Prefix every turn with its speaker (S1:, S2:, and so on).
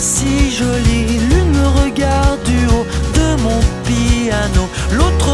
S1: si jolie. L'une me regarde du haut de mon piano, l'autre